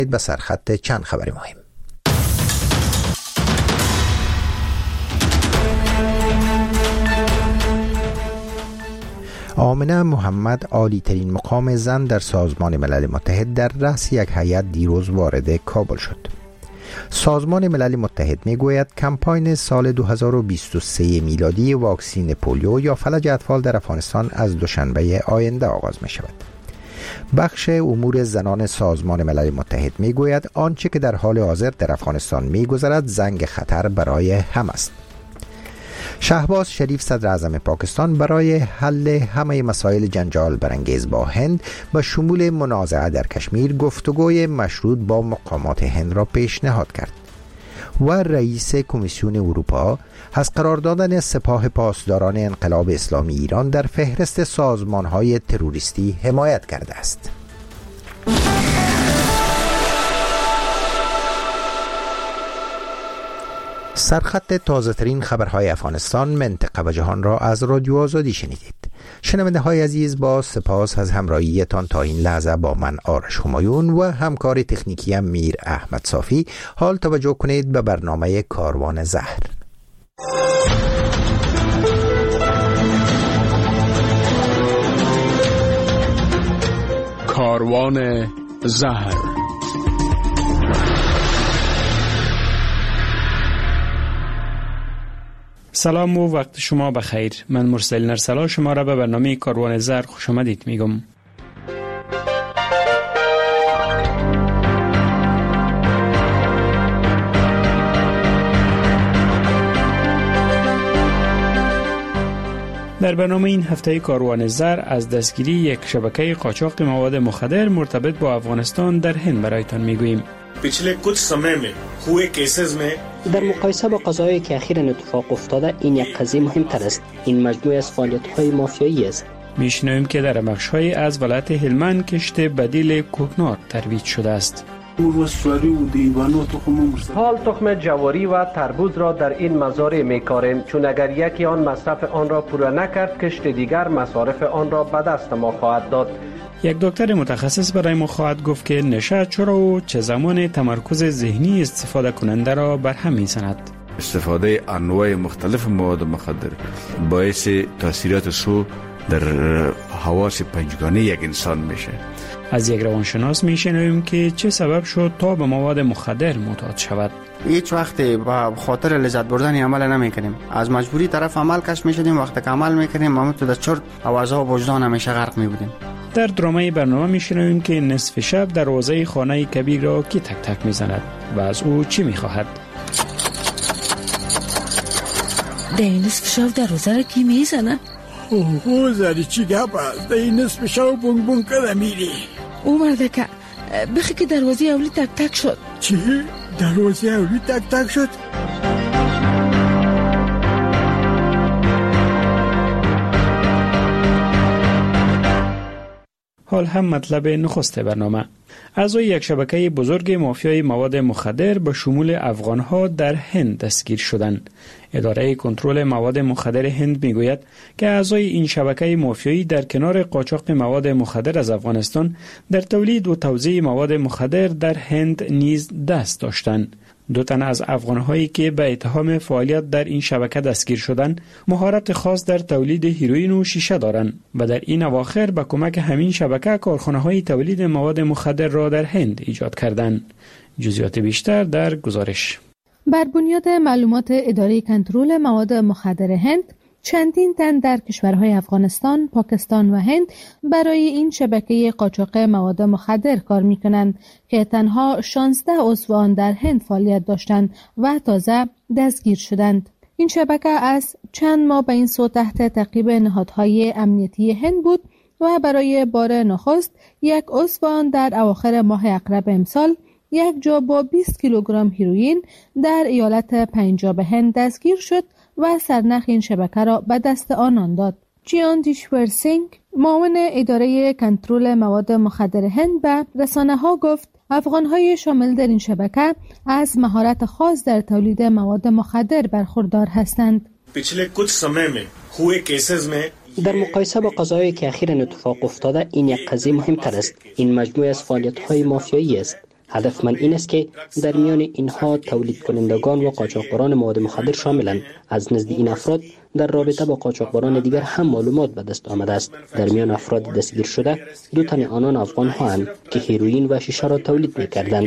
به سرخط چند خبر مهم. آمنه محمد، عالی ترین مقام زن در سازمان ملل متحد، در رأس یک هیئت دیروز وارد کابل شد. سازمان ملل متحد می گوید کمپاین سال 2023 میلادی واکسین پولیو یا فلج اطفال در افغانستان از دوشنبه آینده آغاز می شود. بخش امور زنان سازمان ملل متحد می گوید آنچه که در حال حاضر در افغانستان می گذرد زنگ خطر برای همه است. شهباز شریف، صدر اعظم پاکستان، برای حل همه مسائل جنجال برانگیز با هند به شمول منازعه در کشمیر گفتگوی مشروط با مقامات هند را پیشنهاد کرد و رئیس کمیسیون اروپا از قرار دادن سپاه پاسداران انقلاب اسلامی ایران در فهرست سازمان‌های تروریستی حمایت کرده است. سرخط تازه ترین خبرهای افغانستان، منطقه و جهان را از رادیو آزادی شنیدید. شنونده های عزیز، با سپاس از همراهیتان تا این لحظه با من آرش همایون و همکار تکنیکی میر احمد صافی. حال توجه کنید به برنامه کاروان زهر. کاروان زهر. سلام و وقت شما بخیر. من مرسل نرسلا شما را به برنامه کاروان زهر خوش آمدید میگم. در برنامه این هفته کاروان زهر از دستگیری یک شبکه قاچاق مواد مخدر مرتبط با افغانستان در هند برایتان میگوییم. पिछले कुछ समय में हुए केसेस में در مقایسه با قضایایی که اخیراً اتفاق افتاده این یک قضیه مهمتر است. این مجموعه از فعالیت‌های مافیایی است. میشنویم که در بخش‌های از ولایت هلمند کشت بدیل کوکنار ترویج شده است. حال تخم جواری و تربوز را در این مزارع می‌کاریم، چون اگر یکی آن مصرف آن را پورا نکرد کشت دیگر مصارف آن را به دست ما خواهد داد. یک دکتر متخصص برای ما خواهد گفت که نشه چرا و چه زمان تمرکز ذهنی استفاده کننده را برهم می‌زند. استفاده انواع مختلف مواد مخدر باعث تاثیرات سو در حواس پنجگانه یک انسان میشه. از یک روانشناس میشنویم که چه سبب شد تا به مواد مخدر معتاد شود. هیچ وقت با خاطر لذت بردن عمل نمیکنیم، از مجبوری طرف عمل کش میشدیم. وقتی که عمل میکنیم ما تو در چرت آوازها و وجدان همیشه غرق میبودیم. در درامه برنامه میشنویم که نصف شب دروازه خانه کبیر را کی تک تک میزند و از او چی میخواهد. در این نصف شب دروازه را کی میزنه؟ اوه زری چی گپ است؟ در این نصف شب بونگ بونگ کده میری؟ او مرده که بخی که دروازه اولی تک تک شد. چی؟ دروازه اولی تک تک شد؟ حال هم مطلب نخست برنامه. اعضای یک شبکه بزرگ مافیای مواد مخدر به شمول افغانها در هند دستگیر شدند. اداره کنترل مواد مخدر هند میگوید که اعضای این شبکه مافیایی در کنار قاچاق مواد مخدر از افغانستان در تولید و توزیع مواد مخدر در هند نیز دست داشتند. 2 تن از افغانهایی که به اتهام فعالیت در این شبکه دستگیر شدند مهارت خاص در تولید هیروئین و شیشه دارند و در این اواخر به کمک همین شبکه کارخانه‌های تولید مواد مخدر را در هند ایجاد کردند. جزئیات بیشتر در گزارش. بر بنیاد معلومات اداره کنترل مواد مخدر هند، چندین تن در کشورهای افغانستان، پاکستان و هند برای این شبکه قاچاق مواد مخدر کار می‌کنند که تنها 16 عضو آن در هند فعالیت داشتند و تازه دستگیر شدند. این شبکه از چند ماه به این سو تحت تعقیب نهادهای امنیتی هند بود و برای بار نخست یک عضو آن در اواخر ماه اقرب امسال یک جا با 20 کیلوگرم هیروئین در ایالت پنجاب هند دستگیر شد و سرنخ این شبکه را به دست آنان داد. جیان دیشور سینگ، معاون اداره کنترل مواد مخدر هند، به رسانه‌ها گفت افغان‌های شامل در این شبکه از مهارت خاص در تولید مواد مخدر برخوردار هستند. در مقایسه با قضایایی که اخیراً اتفاق افتاده این یک قضیه مهمتر است. این مجموعه از فعالیت‌های مافیایی است. هدف من این است که در میان اینها تولید کنندگان و قاچاقبران مواد مخدر شاملند. از نزد این افراد در رابطه با قاچاقبران دیگر هم معلومات به دست آمده است. در میان افراد دستگیر شده 2 تن آنان افغان هستند که هیروئین و شیشه را تولید می‌کردند.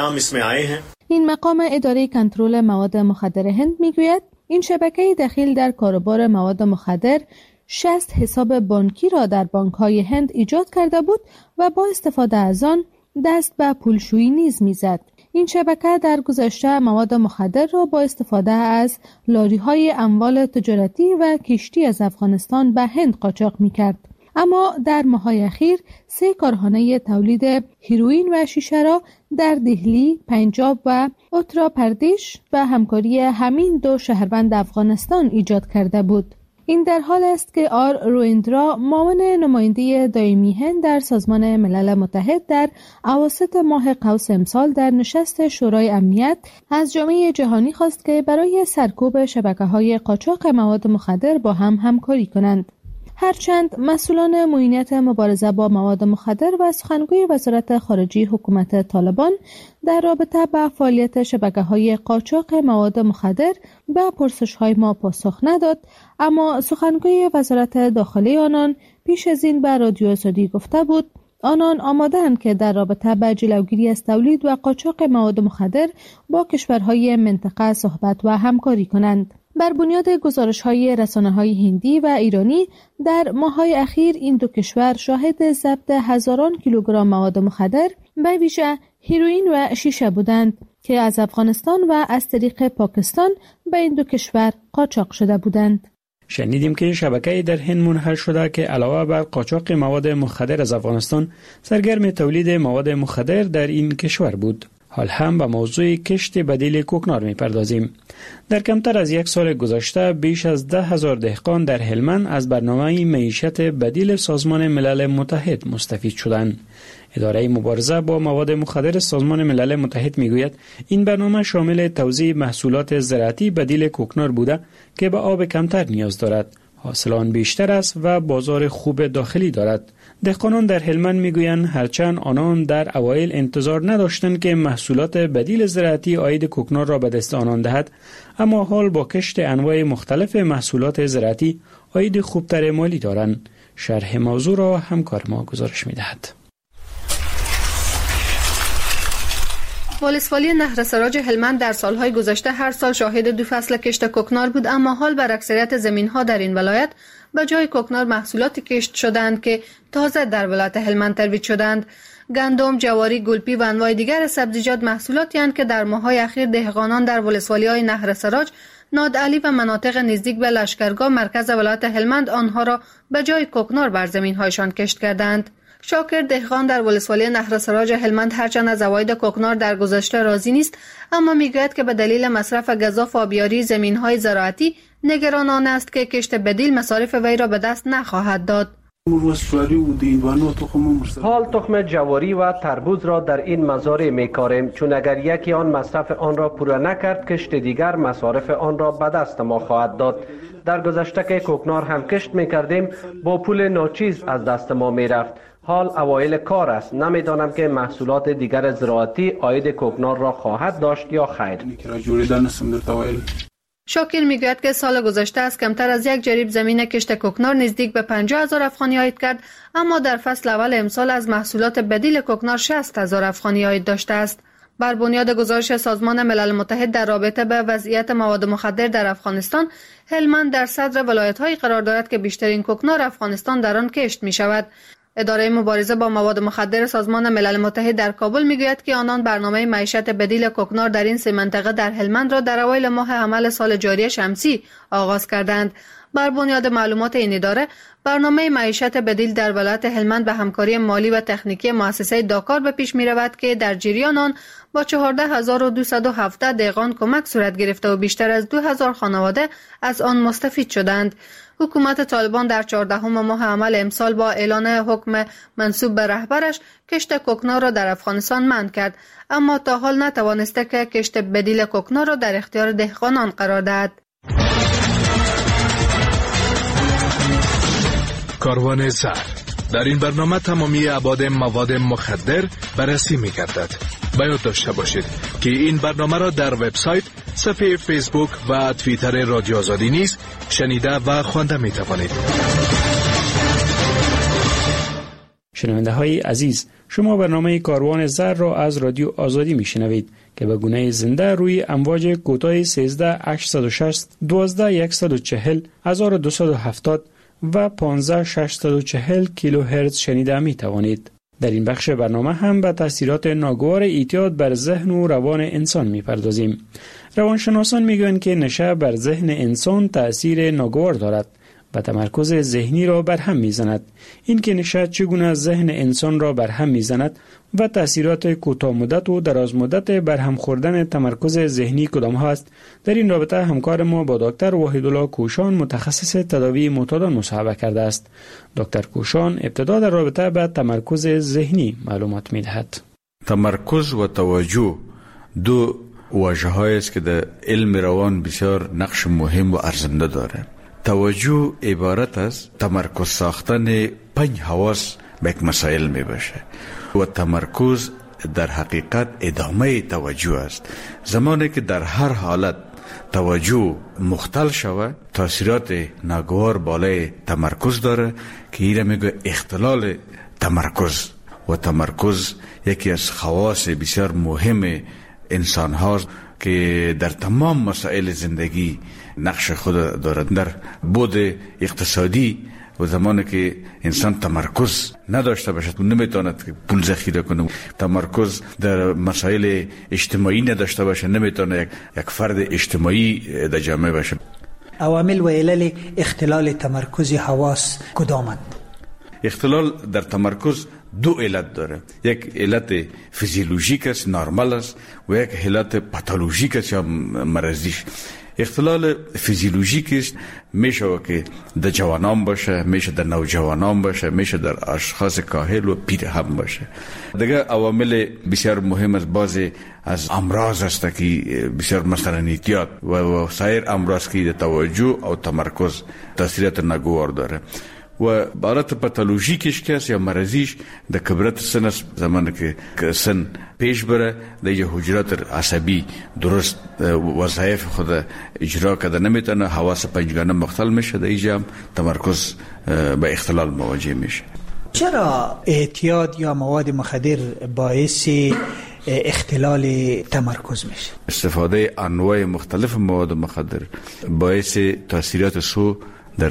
این مقام اداره کنترل مواد مخدر هند میگوید این شبکه دخیل در کاروبار مواد مخدر 60 حساب بانکی را در بانک‌های هند ایجاد کرده بود و با استفاده از آن دست به پولشویی نیز میزد. این شبکه در گذشته مواد مخدر را با استفاده از لاری‌های اموال تجارتی و کشتی از افغانستان به هند قاچاق می‌کرد. اما در ماه‌های اخیر 3 کارخانه تولید هیروئین و شیشه را در دهلی، پنجاب و اتر پردیش و همکاری همین 2 شهروند افغانستان ایجاد کرده بود. این در حال است که آر رویندرا معاون نماینده دائمی هند در سازمان ملل متحد در اواسط ماه قوس امسال در نشست شورای امنیت از جامعه جهانی خواست که برای سرکوب شبکه‌های قاچاق مواد مخدر با هم همکاری کنند. هرچند مسئولان معینیت مبارزه با مواد مخدر و سخنگوی وزارت خارجه حکومت طالبان در رابطه با فعالیت شبکه‌های قاچاق مواد مخدر به پرسش‌های ما پاسخ نداد، اما سخنگوی وزارت داخلی آنان پیش از این به رادیو آزادی گفته بود آنان آماده‌اند که در رابطه با جلوگیری از تولید و قاچاق مواد مخدر با کشورهای منطقه صحبت و همکاری کنند. بر بنیاد گزارش‌های رسانه‌های هندی و ایرانی در ماه‌های اخیر این 2 کشور شاهد ضبط هزاران کیلوگرم مواد مخدر به ویژه هیروئین و شیشه بودند که از افغانستان و از طریق پاکستان به این 2 کشور قاچاق شده بودند. شنیدیم که شبکه‌ای در هند منحل شده که علاوه بر قاچاق مواد مخدر از افغانستان سرگرم تولید مواد مخدر در این کشور بود. حال هم به موضوع کشت بدیل کوکنار می‌پردازیم. در کمتر از 1 سال گذشته بیش از 10,000 دهقان در هلمند از برنامه معیشت بدیل سازمان ملل متحد مستفید شدند. اداره مبارزه با مواد مخدر سازمان ملل متحد میگوید این برنامه شامل توزیع محصولات زراعتی بدیل کوکنار بوده که به آب کمتر نیاز دارد، حاصلان بیشتر است و بازار خوب داخلی دارد. دهقانان در هلمند میگویند هرچند آنان در اوایل انتظار نداشتند که محصولات بدیل زراعتی عاید کوکنار را به دست آنان دهد، اما حال با کشت انواع مختلف محصولات زراعتی عاید خوبتر مالی دارند. شرح موضوع را همکار ما گزارش میدهد. ولسوالی نهر سراج هلمند در سالهای گذشته هر سال شاهد 2 فصل کشت کوکنار بود، اما حال بر اکثریت زمین‌ها در این ولایت به جای کوکنار محصولات کشت شدند که تازه در ولایت هلمند ترویج شدند. گندم، جواری، گلپی و انواع دیگر سبزیجات محصولاتی هستند که در ماه‌های اخیر دهقانان در ولسوالی‌های نهر سراج، نادعلی و مناطق نزدیک به لشکرگاه مرکز ولایت هلمند آنها را به جای کوکنار بر زمین‌هایشان کشت کردند. شاکر دهقان در ولسوالی نهر سراج هلمند هرچند از عواید کوکنار در گذشته راضی نیست، اما میگوید که به دلیل مصرف گزاف و آبیاری زمین‌های زراعتی نگران آن است که کشت بدیل مصارف وی را به دست نخواهد داد. حال تخم جواری و تربوز را در این مزارع میکاریم، چون اگر یکی آن مصرف آن را پورا نکرد کشت دیگر مصارف آن را به دست ما خواهد داد. در گذشته که کوکنار هم کشت میکردیم با پول ناچیز از دست ما میرفت. حال اوایل کار است، نمیدانم که محصولات دیگر زراعتی عاید کوکنار را خواهد داشت یا خیر. شاکر میگوید که سال گذشته از کمتر از 1 جریب زمین کشت کوکنار نزدیک به 50,000 افغانی عاید کرد، اما در فصل اول امسال از محصولات بدیل کوکنار 60,000 افغانی عاید داشته است. بر بنیاد گزارش سازمان ملل متحد در رابطه به وضعیت مواد مخدر در افغانستان، هلمند در صدر ولایت‌هایی قرار دارد که بیشترین کوکنار افغانستان در آن کشت می‌شود. اداره مبارزه با مواد مخدر سازمان ملل متحد در کابل میگوید که آنان برنامه معیشت بدیل کوکنار در این 3 منطقه در هلمند را در اوایل ماه حمل سال جاری شمسی آغاز کردند. بر بنیاد معلومات این اداره، برنامه معیشت بدیل در ولایت هلمند به همکاری مالی و تکنیکی مؤسسه داکار به پیش می رود که در جریان آن با 14,217 دهقان کمک صورت گرفته و بیشتر از 2,000 خانواده از آن مستفید شدند. حکومت طالبان در 14 ماه حمل امسال با اعلان حکم منسوب به رهبرش کشت کوکنار را در افغانستان منع کرد، اما تا حال نتوانسته که کشت بدیل کوکنار را در اختیار دهقانان قرار دهد. کاروان زر. در این برنامه تمامی ابعاد مواد مخدر بررسی می‌گردد. به یاد داشته باشید که این برنامه را در وبسایت، صفحه فیسبوک و توییتر رادیو آزادی نیز شنیده و خوانده می توانید. شنونده های عزیز، شما برنامه کاروان زر را از رادیو آزادی می شنوید که به گونه زنده روی امواج کوتاه 13 860 12 140 1270 و 15 640 کیلوهرتز شنیده می توانید. در این بخش برنامه هم به تاثیرات ناگوار اعتیاد بر ذهن و روان انسان می پردازیم. روانشناسان می گویند که نشه بر ذهن انسان تأثیر ناگوار دارد و تمرکز ذهنی را برهم می زند. این که نشه چگونه ذهن انسان را برهم می زند و تأثیرات کوتاه مدت و دراز مدت برهم خوردن تمرکز ذهنی کدام هست، در این رابطه همکار ما با دکتر وحیدالله کوشان متخصص تداوی معتادان مصاحبه کرده است. دکتر کوشان ابتدا در رابطه با تمرکز ذهنی معلومات می دهد. تمرکز و توجه دو واژه‌هایی است که در علم روان بسیار نقش مهم و ارزنده داره. توجه عبارت از تمرکز ساختن 5 حواس به یک مسائل می باشه و تمرکز در حقیقت ادامه توجه است. زمانی که در هر حالت توجه مختل شود، تاثیرات ناگوار بالای تمرکز داره که ایره میگه اختلال تمرکز. و تمرکز یکی از خواص بسیار مهم انسان هاست که در تمام مسائل زندگی نقش خود دارد. در بود اقتصادی و زمانی که انسان تمرکز نداشته باشد نمیتواند پول ذخیره کنه، تمرکز در مسائل اجتماعی نداشته باشه نمیتونه یک فرد اجتماعی در جامعه باشه. عوامل و علل اختلال تمرکز حواس کدامند؟ اختلال در تمرکز 2 علت داره. یک علت فیزیولوژیک است، نرمال است، و یک علت پاتولوژیک است یا مرضیش. اختلال فیزیولوژیک است میشه که در جوانان باشه، میشه در نوجوانان باشه، میشه در اشخاص کاهل و پیر هم باشه. دیگه عوامل بسیار مهم از بعضی از امراض است که بسیار مثلا اعتیاد و سایر امراض که توجه او تمرکز تاثیرات ناگوار داره. و بارت پاتولوژیکش کس یا مرضیش در کبرت سن است. زمانی که سن پیش بره دیگه حجرات عصبی درست وظایف خود اجرا کرده نمیتونه، حواس پنجگانه مختل میشه، دیگه هم تمرکز به اختلال مواجه میشه. چرا اعتیاد یا مواد مخدر باعث اختلال تمرکز میشه؟ استفاده انواع مختلف مواد مخدر باعث تاثیرات سو در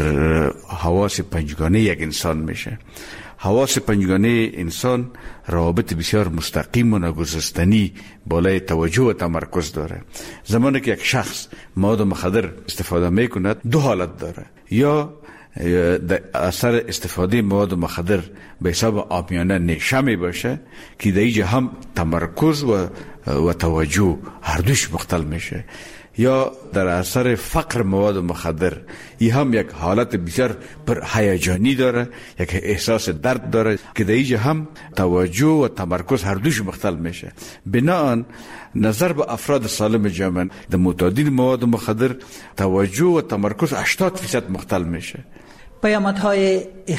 حواس پنجگانه یک انسان میشه. حواس پنجگانه انسان روابط بسیار مستقیم و ناگسستنی بالای توجه و تمرکز داره. زمانی که یک شخص مواد مخدر استفاده میکند 2 حالت داره. یا در اثر استفاده مواد مخدر به حساب عامیانه نشه می باشه که در اینجا هم تمرکز و توجه هر دوش مختل میشه. یا در اثر فقر مواد مخدر ای هم یک حالت بسیار پر هیجانی داره، یک احساس درد داره که در اینجا هم توجه و تمرکز هر دوش مختل میشه. بناهن نظر به افراد سالم جامعه در معتادین مواد مخدر توجه و تمرکز 80% مختل میشه. پیامدهای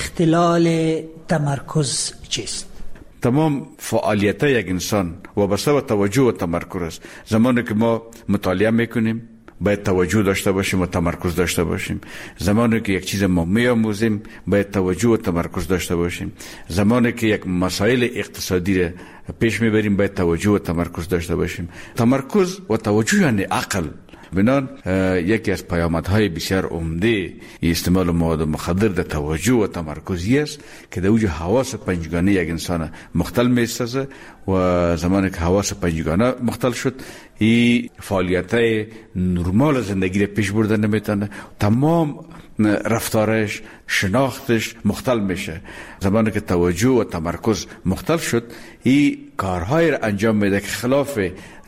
اختلال تمرکز چیست؟ تمام فعالیت یک انسان وابسته به توجه و تمرکز است. زمانی که ما مطالعه میکنیم باید توجه داشته باشیم و تمرکز داشته باشیم. زمانی که یک چیز ما میآموزیم باید توجه و تمرکز داشته باشیم. زمانی که یک مسائل اقتصادی را پیش میبریم باید توجه و تمرکز داشته باشیم. تمرکز و توجه یعنی عقل. بنان یکی از پیامدهای بسیار عمده استعمال مواد مخدر در توجه و تمرکزی است که در اوج حواس پنجگانه یک انسان مختل می‌سازه و زمانی که حواس پنجگانه مختل شد این فعالیت‌های نرمال زندگی را پیش برده نمیتونه، تمام رفتارش شناختش مختل میشه. زمانی که توجه و تمرکز مختل شد این کارهای را انجام میده که خلاف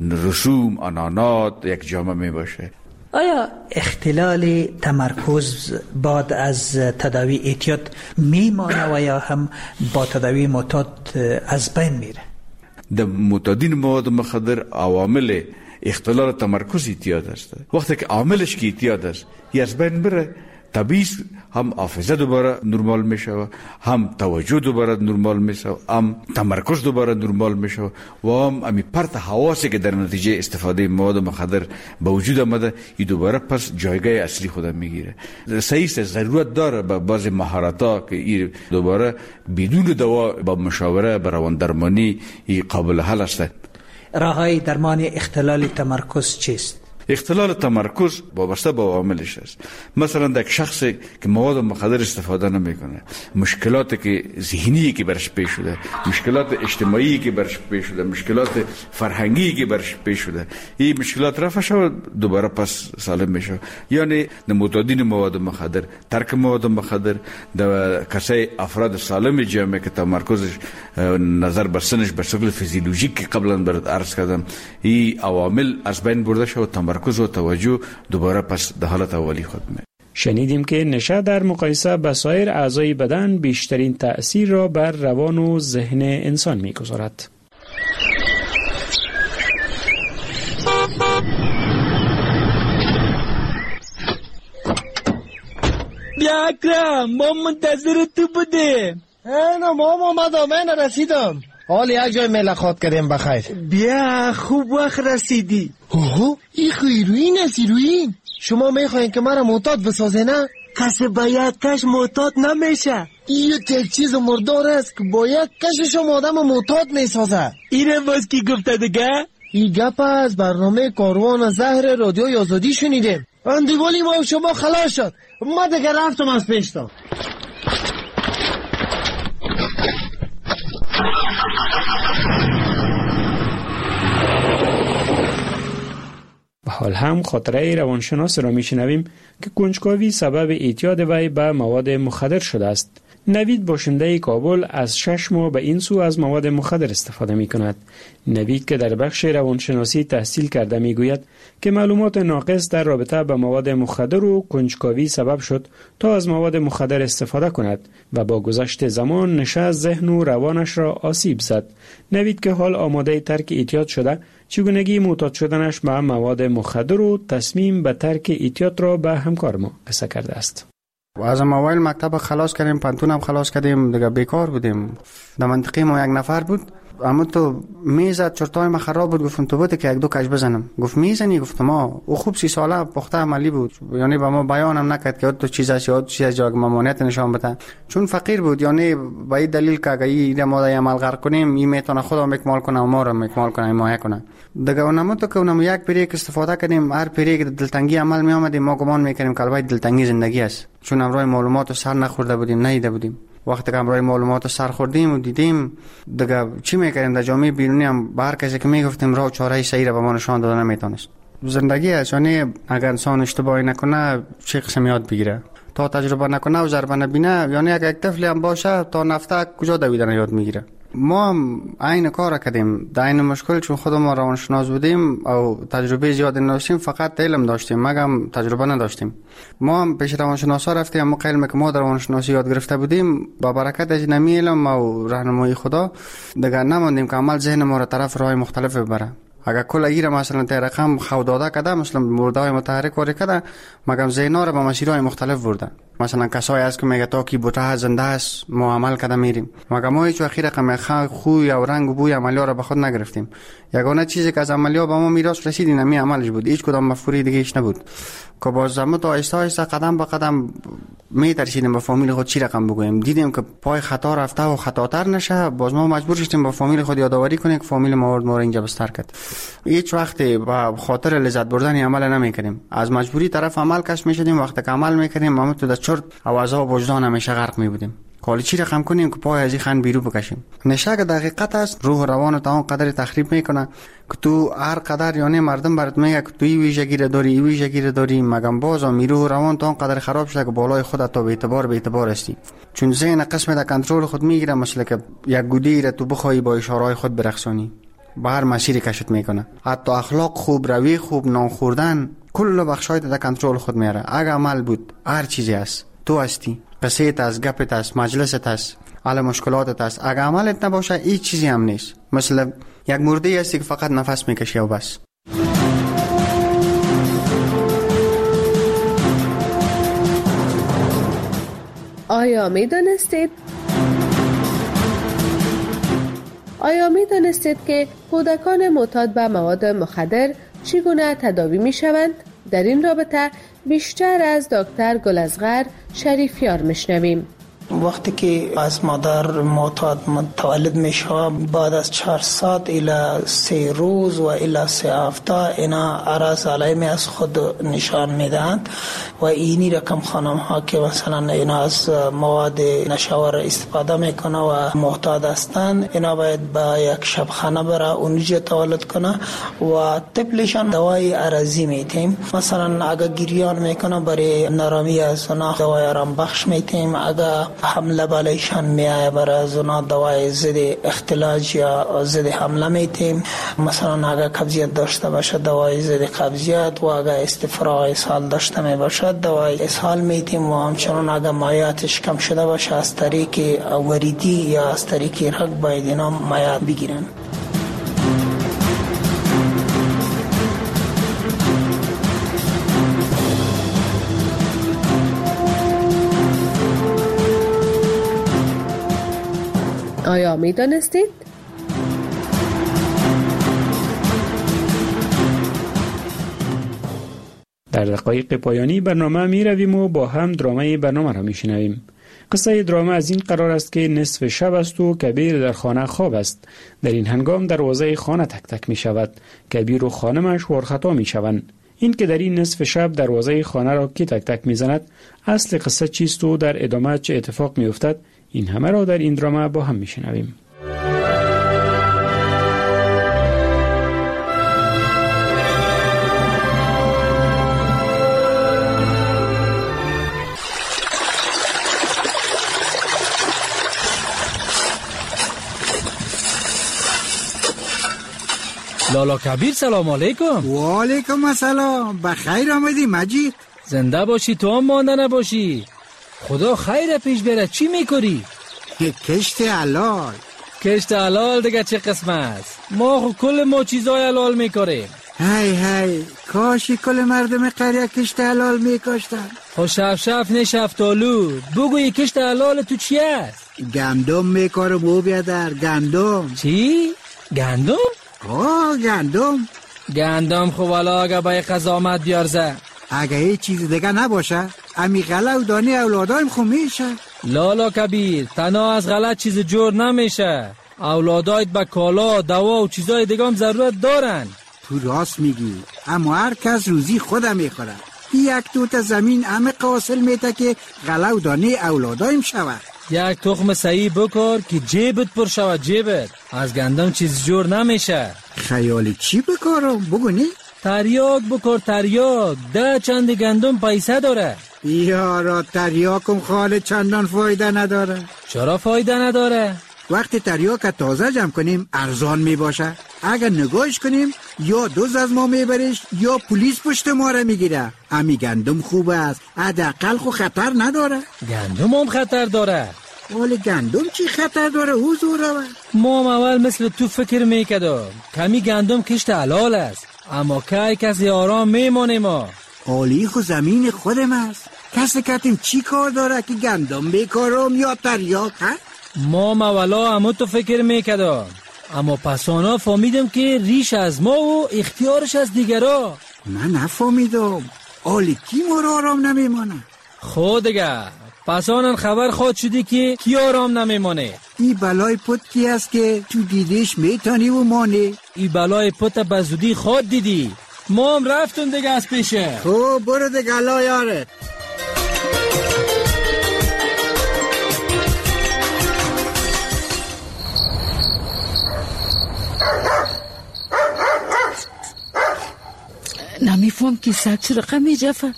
رسوم عنعنات یک جامعه می باشه. آیا اختلال تمرکز بعد از تداوی اعتیاد میمانه و یا هم با تداوی معتاد از بین میره؟ در معتادین مواد مخدر عوامل اختلال تمرکز اعتیاد است. وقتی که عاملش که اعتیاد است یا از بین بره طبیعی هم حافظه دوباره نرمال میشه، هم توجه دوباره نرمال میشه، هم تمرکز دوباره نرمال میشه و هم امی پرت حواسی که در نتیجه استفاده مواد مخدر به وجود آمده این دوباره پس جایگاه اصلی خود میگیره. صحیح ضرورت داره به بعض مهارت‌ها که این دوباره بدون دوا با مشاوره به روان درمانی قابل حل است. راههای درمان اختلال تمرکز چیست؟ اختلال تمرکز وابسته به عواملش است. مثلا یک شخصی که مواد مخدر استفاده نمیکنه، مشکلاتی که ذهنی که برش پیش شده، مشکلات اجتماعی که برش پیش شده، مشکلات فرهنگی که برش پیش شده، این مشکلات رفع شود دوباره پس سالم میشه. یعنی معتادین مواد مخدر، ترک مواد مخدر در کسای افراد سالم جامعه که تمرکزش نظر به سنش به شکل فیزیولوژیک که قبلا برات عرض کردم این عوامل از بین برده شد، تمرکز و توجه دوباره پس در حالت اولی خود می. شنیدیم که نشه در مقایسه با سایر اعضای بدن بیشترین تأثیر را بر روان و ذهن انسان می‌گذارد. بیا اکرم، ما منتظر تو بودیم. نه ماما من رسیدم. حال یک جای ملاقات کردیم بخیر. بیا خوب وقت رسیدی. اوه این خیروین است ایروین. شما میخواین که مرا معتاد بسازه نه؟ کسی با یک کش معتاد نمیشه. این یک چیز مردار است که با یک کشش آدم معتاد میسازه. اینه باز کی گفته دیگه؟ این گپ از برنامه کاروان زهر رادیو آزادی شنیدیم. اندیوالی ما شما خلاص شد. ما دیگه رفتم از پیشتا. به حال هم خاطره روانشناس را میشنویم که کنجکاوی سبب اعتیاد وی به مواد مخدر شده است. نوید باشنده کابل از 6 ماه به این سو از مواد مخدر استفاده می کند. نوید که در بخش روانشناسی تحصیل کرده می گوید که معلومات ناقص در رابطه با مواد مخدر و کنجکاوی سبب شد تا از مواد مخدر استفاده کند و با گذشت زمان نشه ذهن و روانش را آسیب زد. نوید که حال آماده ترک اعتیاد شده، چگونگی معتاد شدنش به مواد مخدر و تصمیم به ترک اعتیاد را به همکار ما قصه کرده است. از موبایل مکتب خلاص کردیم، پانتون هم خلاص کردیم، دیگه بیکار بودیم. در منطقه ما یک نفر بود، اما تو میزد چرتای ما خراب بود، گفتم تو بده که یک دو کش بزنم. گفت میزنی؟ گفتم ما او خوب 30 ساله پخته عملی بود، یعنی با ما بیانم نکرد که تو چیز است یا چیز جا ممانعت نشان بده، چون فقیر بود. یعنی با این دلیل که اگه این ماده عمل غرق کنیم این میتونه خودم اکمال کنه و ما رو اکمال کنه، حمایت کنه. دیگه اونم تو که اونم یک بریک استفاده کردیم، هر بریک دلتنگی عمل می آمد، ما گمان میکردیم که البته دلتنگی زندگی است، چون امروز معلومات سر نخورده بودیم، ندیده بودیم. وقتی که امروز معلومات سر خوردیم و دیدیم دیگه چی میکردیم؟ در جامعه بیرونی هم به هر کسی که میگفتیم راه و چاره صحیح را به ما نشان داده نمیتونست. زندگی است، یعنی اگر انسان اشتباهی نکنه چه قسم یاد بگیره؟ تا تجربه نکنه و ضربه نبینه، یعنی اگر یک طفلی هم باشه تا نفته کجا دویدن یاد میگیره. ما هم عین کار کردیم، در این مشکل چون خود ما روانشناس بودیم او تجربه زیاد نداشتیم، فقط علم داشتیم مگم تجربه نداشتیم. ما هم پیش روانشناسا رفتیم، اما علمی که ما در روانشناسی یاد گرفته بودیم با برکت از نمی علم و راهنمایی خدا دیگه نماندیم که عمل ذهن ما را طرف راه مختلف ببره. اگر کل ایره مثلا تا رقم خو داده کده، مثلا مردای متحرک وری کده، مگم ذهنا را به مسیرهای مختلف برده. مثلا کسایی هست که میگه تا کی بوته زنده است ما عمل کده میریم، مگم ما هیچ وقت رقم خوی او رنگ و بوی عملیا را به خود نگرفتیم. یگانه چیزی که از عملیا به ما میراث رسید این می عملش بود، هیچ کدام مفکوری دیگه ایش نبود. که باز زمو تا آهسته آهسته قدم به قدم میترسیدیم به فامیل خود چی رقم بگوییم. دیدیم که پای خطا رفته و خطاتر نشه، باز ما مجبور شدیم به فامیل خود یادآوری کنیم که فامیل ما رو اینجا بستر کرد. هیچ وقت به خاطر لذت بردن عمل نمیکنیم، از مجبوری طرف عمل کش میشدیم. وقتی که عمل میکردیم ما تو در چرت و عذاب وجدان همیشه غرق میبودیم. حالا چی رقم کنیم که پای از این خن بیرون بکشیم. نشه که دقیقت است، روح روان تا اون قدر تخریب میکنه که تو هر قدر یعنی مردم برات میگه که تو این ویژگی را داری، این ویژگی را داری، مگم باز روح روان تا اون قدر خراب شده که بالای خودت تو به اعتبار هستی. چون ذهن قسم در کنترل خود میگیره، مثلا که یک گودی را تو بخوای با اشاره خود برقصانی به هر مسیری کشت میکنه. حتی اخلاق خوب، روی خوب، نان خوردن، کل بخشای در کنترل خود میاره. اگه عمل بود هر چیزی است، تو هستی، قصیت است، گپت است، مجلست است، حل مشکلاتت است. اگه عملت نباشه هیچ چیزی هم نیست. مثلا یک مرده هستی که فقط نفس میکشی و بس. آیا می دانستید که کودکان معتاد به مواد مخدر چگونه تداوی می شوند؟ در این رابطه بیشتر از دکتر گلازغر شریفیار میشنویم. وقتی که از مادر معتاد متولد میشه بعد از 4 ساعت الی 3 روز و الی 3 هفته اینا عرض علائم از خود نشان میدهند و اینی رقم خانم ها که مثلا اینا از مواد نشاور استفاده میکنه و معتاد هستند اینا باید با یک شبخانه بره اونجا تولد کنه و طفلشان دوای عرضی میتیم. مثلا اگه گریان میکنه برای نرامی از اونا دوای آرام بخش میتیم. اگه حمله بالایشان میایه برای از اونا دوای ضد اختلاج یا ضد حمله میتیم. مثلا اگه قبضیت داشته باشه دوای ضد قبضیت و اگه استفراغ اسهال داشته می باشه دوای اسهال میتیم و همچنان اگه مایعاتش کم شده باشه از طریق وریدی یا از طریق رگ باید اینا مایعات بگیرن. آیا می دانستید؟ در دقایق پایانی برنامه می رویم و با هم درامه برنامه را می شنویم. قصه درامه از این قرار است که نصف شب است و کبیر در خانه خواب است. در این هنگام دروازه خانه تک تک می شود. کبیر و خانمش ورخطا می شوند. این که در این نصف شب دروازه خانه را کی تک تک می زند، اصل قصه چیست و در ادامه چه اتفاق می افتد، این همه را در این درامه با هم می شنویم. لالا کبیر سلام علیکم. و علیکم السلام. بخیر آمدی مجید. زنده باشی تو هم مانده نباشی. خدا خیر پیش بره. چی میکنی؟ کشت حلال. کشت حلال دیگه چه قسم است؟ ما خو کل ما چیزای حلال میکنیم. هی کاشی کل مردم قریه کشت حلال میکاشتن. خو شف نشفتالو بگوی کشت حلال تو چی است؟ گندم میکارم او بیادر. گندم. چی؟ گندم؟ گندم خو والا اگه بای قضامت بیارزه. اگه هیچ چیز دیگه نباشه امی غله و دانه اولادایم خو میشه. لالا کبیر تنها از غلط چیز جور نمیشه. اولادایت به کالا دوا و چیزای دیگه هم ضرورت دارن. تو راست میگی، اما هر کس روزی خودم میخوره. یک توت زمین همه قاصل میته که غله و دانه اولادایم شود. یک تخم صحیح بکار که جیبت پر شود. جیبت از گندم چیز جور نمیشه. خیالی چی بکارم بگونی؟ تریاک بکار. تریاک 10 چند گندم پیسه داره. یارا تریاکم خاله چندان فایده نداره. چرا فایده نداره؟ وقتی تریاک تازه جمع کنیم ارزان می باشه. اگر نگاهش کنیم یا دوز از ما میبریش یا پلیس پشت ما را میگیره. امی گندم خوب است، حداقل خو خطر نداره. گندم هم خطر داره. ولی گندم چی خطر داره حضور؟ ما اول مثل تو فکر میکردم کمی گندم کشت حلال است، اما که کسی آرام میمونه. ما اولی خو زمین خودم است. کسی کتیم چی کار داره که گندم بیکارم یا تریاک هست؟ ما مولا همو تو فکر میکردم، اما پسانا فهمیدم که ریش از ما و اختیارش از دیگرا. من نفهمیدم. اولی کی ما را آرام نمیمانه؟ خود دیگه پسانن خبر خود شدی که کی آرام نمیمانه. ای بلای پت کی است که تو دیدیش میتانی و مانه؟ ای بلای پت بزودی خود دیدی. ما هم رفتون دیگه از پیشه. خب برو دیگه الله یارت. نمیفهم که سگ چه رقم میجفه.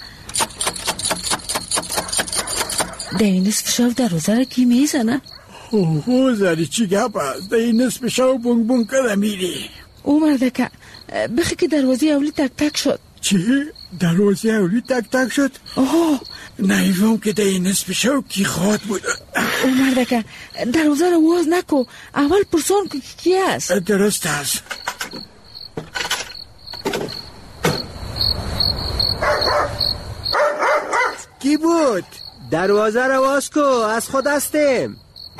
در این نصف شب دروازه را کی میزنه؟ زری چی گپ است؟ در این نصف شب بونگ بونگ کده میری؟ او مرده که بخی که دروازه اولی تک تک شد. چی؟ دروازه اولی تک تک شد؟ آه نمیفهم که در این نصف شب کی خواد بود. او مرده که دروازه را واز نکو، اول پرسان که کی است. درست است. کی بود؟ دروازه رو باز کو، از خود هستیم.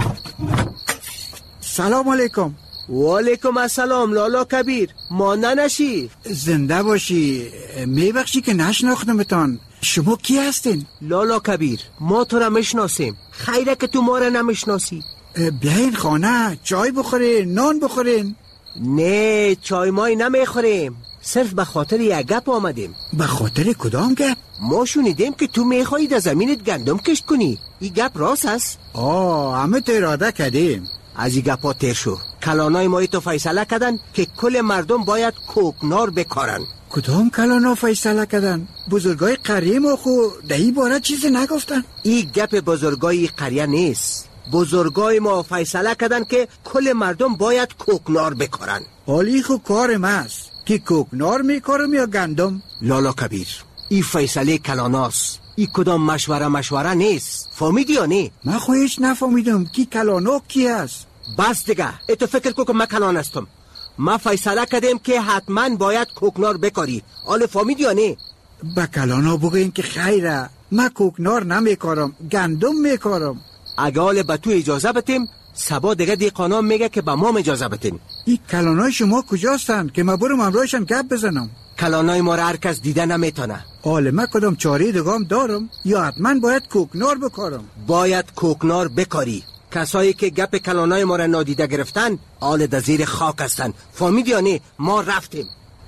سلام علیکم. و علیکم السلام لالا کبیر، مانده نشی. زنده باشی. میبخشی که نشناختمتان. شما کی هستین؟ لالا کبیر، ما تو را میشناسیم. خیره که تو ما را نمیشناسی. بیاین خانه، چای بخورین، نان بخورین. نه، چای مای نمیخوریم. صرف به خاطر یک گپ آمدیم. به خاطر کدام گپ؟ ما شنیدیم که تو میخوایی در زمینت گندم کشت کنی. این گپ راست است؟ همه تو اراده کردیم. از این گپا تیر شو. کلانای مایی تو فیصله کردن که کل مردم باید کوکنار بکارن. کدام کلانا فیصله کردن؟ بزرگای قریه ما خو دهی باره چیزی نگفتن. این گپ بزرگای قریه نیست. بزرگای ما فیصله کردن که کل مردم باید کوکنار بکارن. حالی خو کارم است که کوکنار میکارم یا گندم. لالا کبیر، این فیصله کلاناست. این کدام مشوره نیست. فهمیدی یا نه؟ من خو هیچ نفهمیدم که کلانا کی است. بس دیگه، اتو فکر کو که من کلان هستم. ما فیصله کردیم که حتما باید کوکنار بکاری. آله فهمیدی یا نه؟ با کلانا بگوین که خیره، من کوکنار نمیکارم، گندم میکارم. اگه آله به تو اجازه بتیم، سبا دیگه دیقانا میگه که به ما اجازه بتین. این کلانای شما کجاستن که ما برم امروشن گپ بزنم؟ کلانای ما را هر کس دیده نمیتونه. آله من کدام چاره دگام دارم یا حتما باید کوکنار بکارم؟ باید کوکنار بکاری. کسایی که گپ کلانای ما را نادیده گرفتن آله در زیر خاک هستن. فهمیدی یا نه؟ ما رفتیم.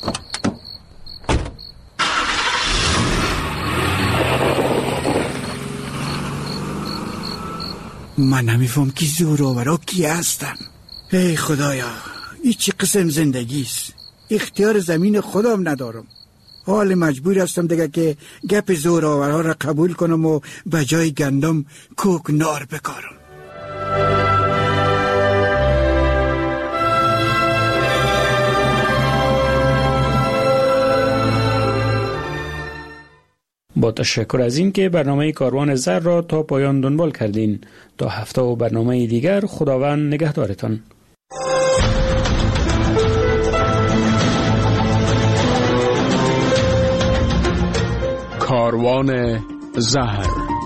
من نمیفهم که زوراورا کی هستن. ای خدایا، این چی قسم زندگیست؟ اختیار زمین خودم ندارم. حال مجبور هستم دیگه که گپ زوراورا را قبول کنم و به جای گندم کوکنار بکارم. با تشکر از این که برنامه کاروان زر را تا پایان دنبال کردین. تا هفته و برنامه دیگر، خداوند نگهدارتان. کاروان زر.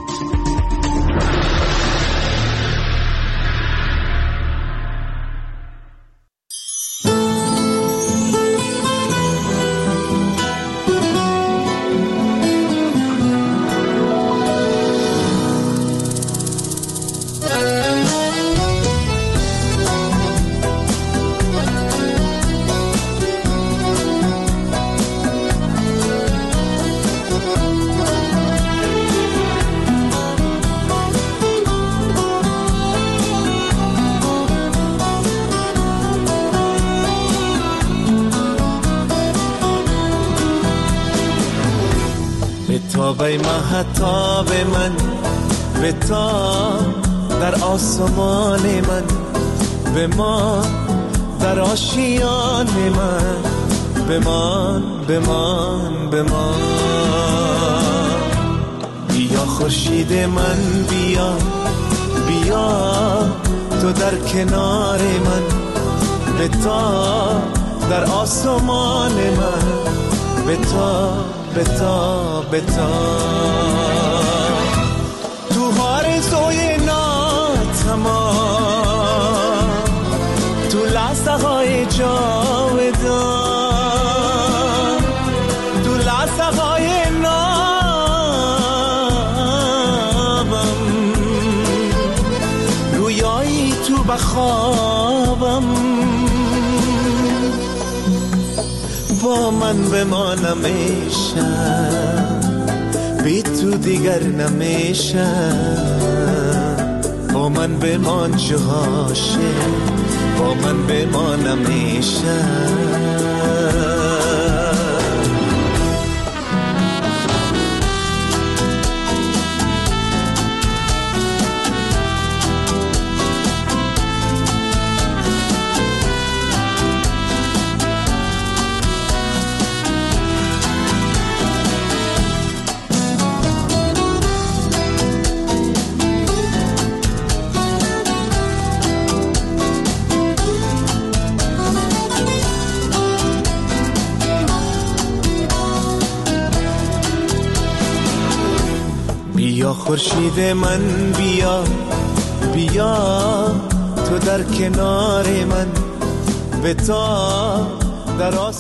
به مهتاب من به تا در آسمان من بمان در آشیان من بمان بمان بمان بیا خورشید من بیا بیا تو در کنار من به تا در آسمان من به تا بتا بتا تو آرزوی ناتمام تو لحظه های جاودان تو لحظه های نابم رویایی تو بخوابم با من بمانم میشم بی تو دیگر نمیشم با من بمان چه عاشق با من بمانم میشم بیا خورشید من بیا بیا تو در کنار من به تا در